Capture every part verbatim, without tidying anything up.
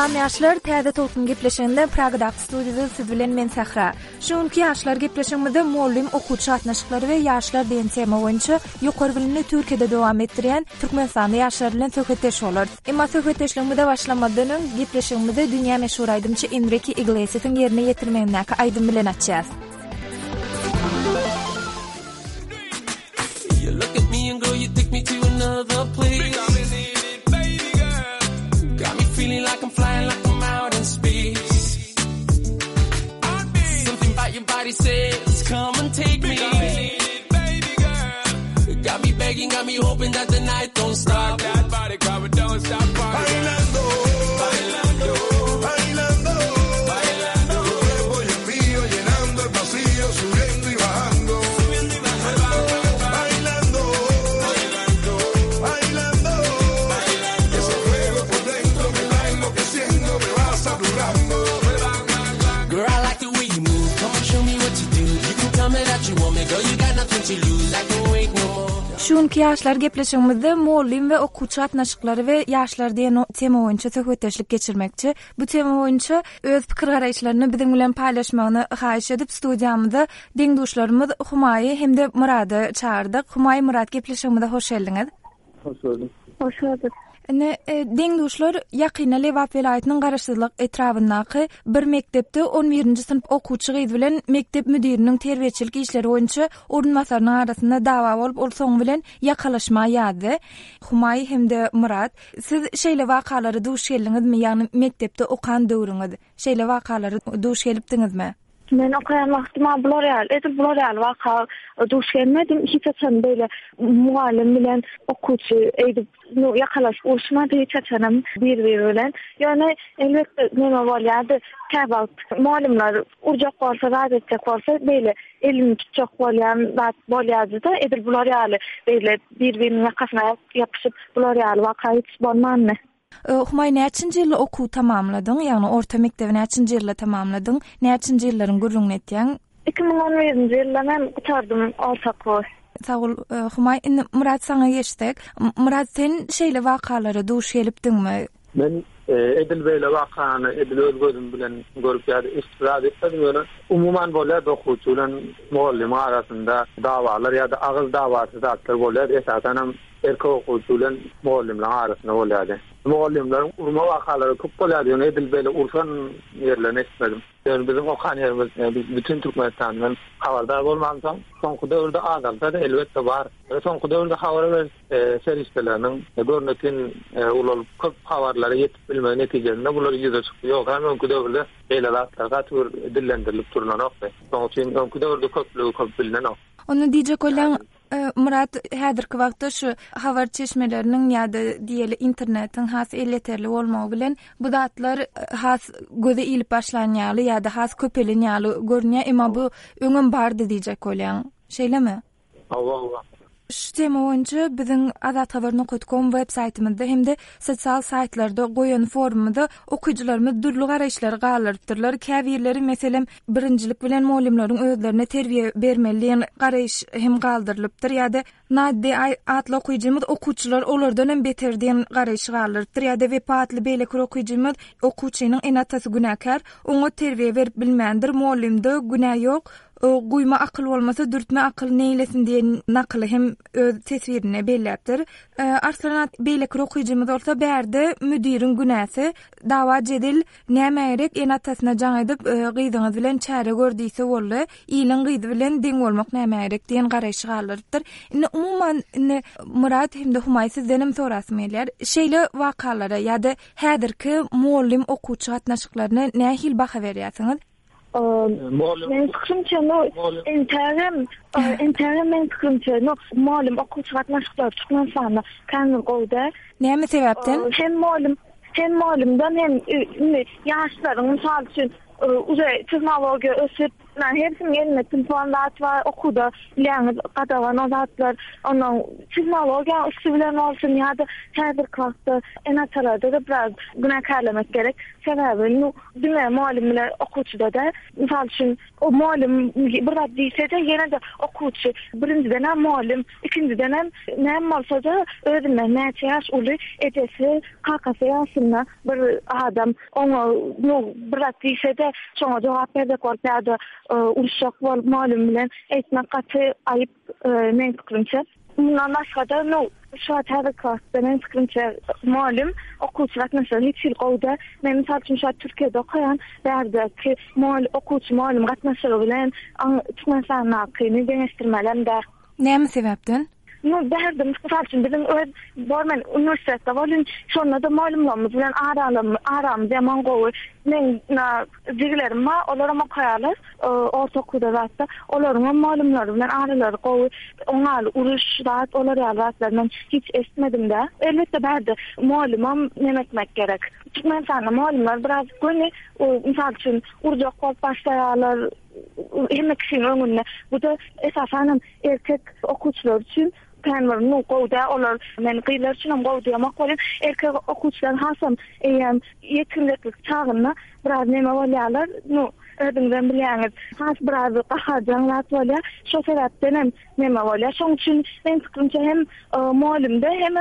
Salam yaşlar, täze tolkun gepleşende Praga'da studiyada siz bilen men Sahra. Şonki yaşlar gepleşimizde muallim, okuwçy atnaşyklary we yaşlar diýen tema boýunça ýokary bilimli Türkiýede dowam etdirýän Türkmenistanda yaşlar bilen söhbetdeş bolar. Emma söhbetdeşligimizde başlamadan gepleşigimizde dünýä meşhur aýdymçy Enrique Iglesias'yň ýerine ýetirmegindäki aýdym bilen açýas. You look at me and girl, you take me to another place. Feeling like I'm flying, like I'm out in space. Something about your body says, come and take me. Got me begging, got me hoping that the night don't stop. That body cover don't stop. Bailando, bailando, bailando, bailando. Tu cuerpo y el mío llenando el vacío, subiendo y bajando. Subiendo y bajando. Bailando, bailando, bailando, bailando. Ese fuego por dentro me va enloqueciendo, me va saturando. Girl, I like the way you move. Come on, show me what you do. You can tell me that you want me, girl. You got nothing to lose. I can't wait no more. Şunki yaşlar gepleşigimizde muallim we okuwçy atnaşyklary we yaşlar diýen tema boýunça söhbetdeşlik geçirmekçi. Bu tema boýunça öz pikir garaýşlaryny biziň bilen paýlaşmagyny haýyş edip studiýamyzda deňduşlarymyz Humaý hemde Murady çağırdyk. Humaý, Murad, gepleşigimizde hoş geldiňiz. Hoş bulduk. Hoş bulduk. Ne deňduşlar ýakyna Lewap welaýatynyň garaşsyzlyk etrafyndaky bir mektepde on birinji sınıf okuwçy gyz bilen mektep müdiriniň terbiýetçilik işleri boýunça orunmasarynyň arasynda dawa bolup ol soň bilen ýakalaşma ýady. Humaý hemde Murad, siz şeýle wakalary duş geldiňizmi, ýagny mektepde okan döwrüňiz? Şeýle wakalary duş gelipdiňizmi? Men okayan wagtymda bular ýaly, edip bular ýaly waka duş gelmedim. Hiç açan böyle muallim bilen okuwçy edip no ýakalaş urşmady hiç açanam bir-bir bilen. Ýani elbetde neme bolýardy? Käbalt muallimler urjak bolsa, rahat etjek bolsa beýle elini tutjak bolýan zat bolýardy-da, edip bular ýaly beýle bir-biriniň ýakasyna ýapyşyp bular ýaly waka hiç bolmany. Humaý, näçinji ýyl okuw tamamladyň? Ýagny orta mekdebi näçinji ýylda tamamladyň? Näçinji ýyllaryň gürrüňini etdiň? iki ming on birinji ýylda men gutardym orta kurs. Sağ ol Humaý. Indi Murad saňa geçdik. Murad, sen şeýle wakalary duş gelipdiňmi? Men e, edil beýle wakany edil öz gözüm bilen görüp ýa-da istifade etdim. Umuman bolýar okuwçy bilen muallim arasynda dawalar ýa-da agyz dawasy zatlar bolýar. Esasen erkek okuwçy bilen muallimler arasynda bolýar. Muallimlerin urma wakalary köp bolýar. Ýöne edil beýle ursan ýerlerine etmedim. Yani bizim okan yerimiz, yani bütün Türkmenistan'dan haberdar bolmansam, soňky döwürde azalda da elbette bar. Soňky döwürde habar ver serişdeleriniň görnekin ulal köp habarlara ýetip bilme netijesinde bular ýüze çykdy. Ýok, hem soňky döwürde beýle zatlar gatwyr dillendirilip durlanokdy. Soňky soňky döwürde köplügi köp bilinenok. Onu diýjek bolan Murat, häzirki wagtda şu habar çeşmeleriniň ýa-da diýeli internetiň has elleterli bolmagy bilen bu zatlar has göze ilip başlanýaly ýa-da has köpelenýaly görünýär, emma bu öňem bardy diýjek bolan. Şeýlemi? Allah. Şu tema boýunça biziň azat habar nokta com web saýtymyzda hemde sosial saýtlarda goýan forumda okuwçylarymyz durly garaýşlary galypdyrlar. Käbirleri meselem birinjilik bilen muallimleriň özlerine terbiýe bermeli diýen garaýş hem galdyrylypdyr ýa-da nadde atly okuwçymyz okuwçylar olardan hem beter diýen garaýş galypdyr ýa-da wepatly beýleki okuwçymyz okuwçynyň enatasy günäkär, oňa terbiýe berip bilmändir, muallimde günä ýok. Guyma akıl olmasa dürtme akıl neylesin diye nakılı hem öz tesvirine belläpdir. Arslanat beýleki okuwçymyz bolsa bärde müdirin günäsi dawa jedil nämerek enatasına jaň edip gyzyňyz bilen çäre gördüýse boldy. Ýylyň gyzy bilen deň bolmak nämerek diýen garaýş galypdyr. Indi umuman Murad hemde Humaý sizdenem sorasym gelýär. Şeýle wakalara ýa-da häzirki muallim okuwçy atnaşyklaryna nähil baha berýärsiňiz? Men fikrimçe no interim interim men fikrimçe no muallim okuwçy atnaşyklar Türkmenistanda käňil gowda. Näme sebäpden? Hem muallim hem muallimden hem ýaşlaryň mysal üçin uza teknologiýa ösüp Na hepsinin elinde telefon zat var, okuda bilen qadagan o zatlar, onun teknologiya üstübilen olsun ya da her klasda enatarada da biraz günakarlamak gerek. Sebebi nu dünya muallimler okuçuda da misal için o muallim bir deyse de yine de okuçu birinciden hem muallim, ikinciden hem ne olsa da öğrenme ne yaş ulu edesi kakası yansınlar bir adam onu nu bir deyse de sonra cevap verdik ortada uşak var muallim bilen etmek katı ayıp ne fikrimce. Bundan başka da nu şu an her klasda ne fikrimce muallim okuçular mesela hiç ilgode ben misal için şu an Türkiye'de okuyan derdi ki muallim okuçu muallim katnaşır bilen çıkmasan nakini deneştirmelem der. Ne mi sebepten? Nu derdim misal için bizim Bormen üniversitede varın sonra da muallimlerimiz bilen aram aram zaman gowy men na digilerim var olarama koyarlar ortaokulda zaten olarama muallimler bilen aralar gowy onlar uruş zat olar yazlardan hiç esmedim de elbette berdi muallimam demek gerek. Çünkü ben sana muallimler biraz gönü misal için urcak kop başlayalar hem kişinin önüne bu da esasen erkek okuçlar için kanun nu goda olar men qiylar için goda maqolin erkek okuçlar hasam eýem yetimlik çağında biraz neme bolýarlar nu ödüňden bilýäňiz has biraz gahajanlar bolýar şo sebäpden hem neme bolýar şoň üçin men fikrimçe hem muallimde hem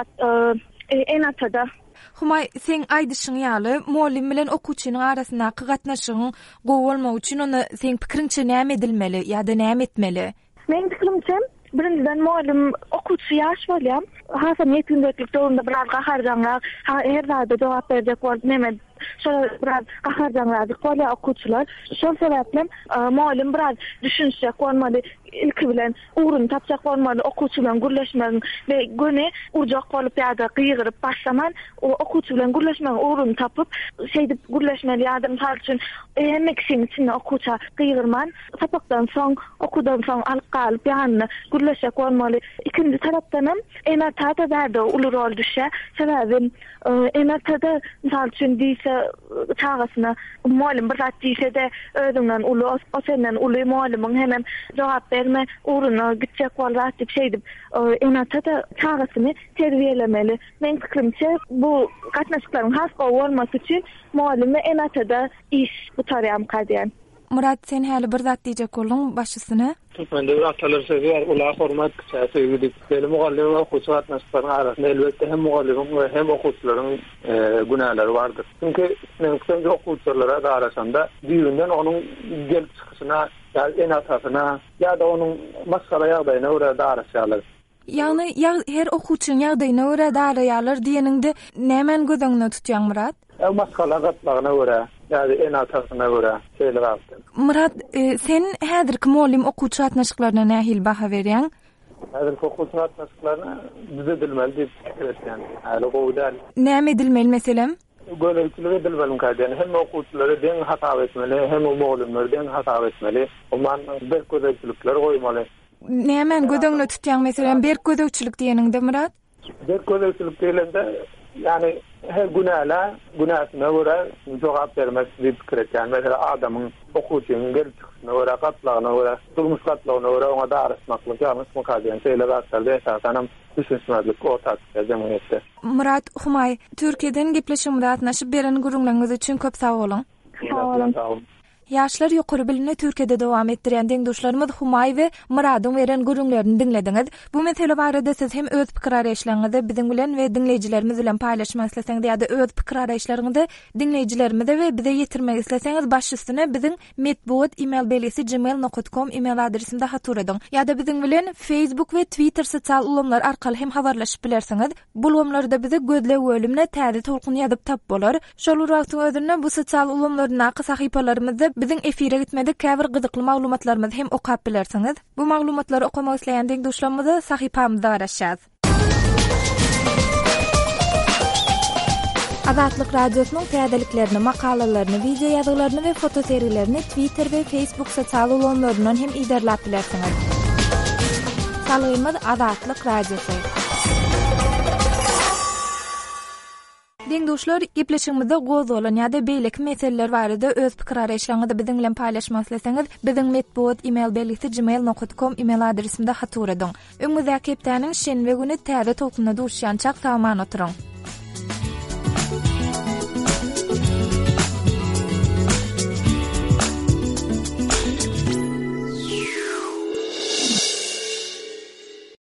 enatada. Humay sen aýdyşyň ýaly muallim bilen okuçynyň arasynda gatnaşygyň gowy bolmagy üçin onu sen pikiriňçe näme edilmeli ýa-da näme etmeli? Men fikrimçe birinciden muallim okuçy ýaş bolýar. Hasam yetimlik döwründe biraz gaharjanlar, her zada jogap berjek bolan neme şöyle biraz gaharjanlar bolýar okuçylar. Şol sebäplen muallim biraz düşünjek bolmaly, ilki bilen urun tapjak bolmaly, okuçy bilen gürleşmeli we göne urjak bolup ýa-da gyýgyryp başlaman, o okuçy bilen gürleşmeli urun tapyp şeýdip gürleşmeli ýa-da misal üçin emek için okuça gyýgyrman, tapakdan soň okudan soň alyp galyp ýanyna gürleşek bolmaly. İkinji tarapdan hem enatada da uly rol düşýär. Sebäbi enatada misal üçin diýse çağasyna muallim bir zat diýse de özüňden uly o senden uly muallimiň hem jogap berme uruny gitjek bolar diýip şeýdip enatada çağasyny terbiýelemeli. Men fikrimçe bu gatnaşyklaryň has bolmasy üçin muallime enatada iş gutarýam kadýan. Murat sen häli bir zat diýjek bolan başysyny Ben de atalar sözü var. Ula hormat kısası gidip benim muallim ve okuçu atnaşların arasında elbette hem muallimin ve hem okuçuların günahları vardır. Çünkü mümkünce okuçulara da arasında düğünden onun gelip çıkışına ya en atasına ya da onun maskara yağdayına orada arasyalar. Yani ya, her okuçun yağdayına orada arayalar diyeninde nemen gözüňde tutýan Murat? Ya maskara gatlağına orada. Yani en atasına göre şeyler aldım. Murat, e, sen häzirki muallim okuçy atnaşyklaryna nähil baha berýän? Häzirki okuçy atnaşyklaryna bize edilmeli diýip etýän. Häli gowdal. Näme edilmeli meselem? Gönüllülük edilmeli kadýan. Hem okuçylary deň hata etmeli, hem muallimler deň hata etmeli. Oman bir gözekçilikler goýmaly. Näme gödöňde tutýan meselem bir gözekçilik diýeninde Murat? Bir gözekçilik diýilende yani her günahla günahına göre cevap vermek bir fikir etken. Mesela adamın okuçunun gelip çıkışına göre, katlağına göre, durmuş katlağına göre ona da arasmaklık, yanlış mukadiyen şeyler atlardı esasanım düşünsünmezlik orta atışlar cemiyette. Murat, Humay, Türkiye'den gepleşimde atnaşıp beren gurunlarınız için köp sağ olun. Sağ olun. Sağ olun. Yaşlar yukarı bilimini Türkiye'de devam ettiren deňdoşlarymyz Humay we Muradyň beren gurunlaryny dinlediňiz. Bu mesele barada siz hem öz pikir araýşlaryňyzy biziň bilen we dinleýijilerimiz bilen paýlaşmak isleseňiz ýa-da öz pikir araýşlaryňyzy dinleýijilerimize we bize ýetirmek isleseňiz baş üstüne biziň medbuat email belesi gmail nokta com email adresimde hatur ediň. Ýa-da biziň bilen Facebook we Twitter sosial ulamlar arkaly hem habarlaşyp bilersiňiz. Bu ulamlarda bize gözle bölümine täze tolkun ýazyp tap bolar. Şol wagtyň özünde bu sosial ulamlaryna sahypalarymyzda biziň efire gitmede käbir gyzykly maglumatlarymyzy hem okap bilersiňiz. Bu maglumatlary okamak isleýän deňdoşlarymyzy sahypamyzda garaşýar. Azatlyk radiosynyň täzeliklerini, makalalaryny, video ýazgylaryny we foto seriýelerini Twitter we Facebook sosial ulanlaryndan hem iderläp bilersiňiz. Salaýymyz Azatlyk radiosy. Deňdoşlar, gepleşigimizde goz bolan ýa-da beýleki meseleler barada öz pikir araýşlaryňyzy biziň bilen paýlaşmak isleseňiz, biziň medbot email belgisi gmail nokta com email adresimde hat uradyň. Öňüňizde hepdeniň şenbe güni täze topluny durşýan çak tamam oturuň.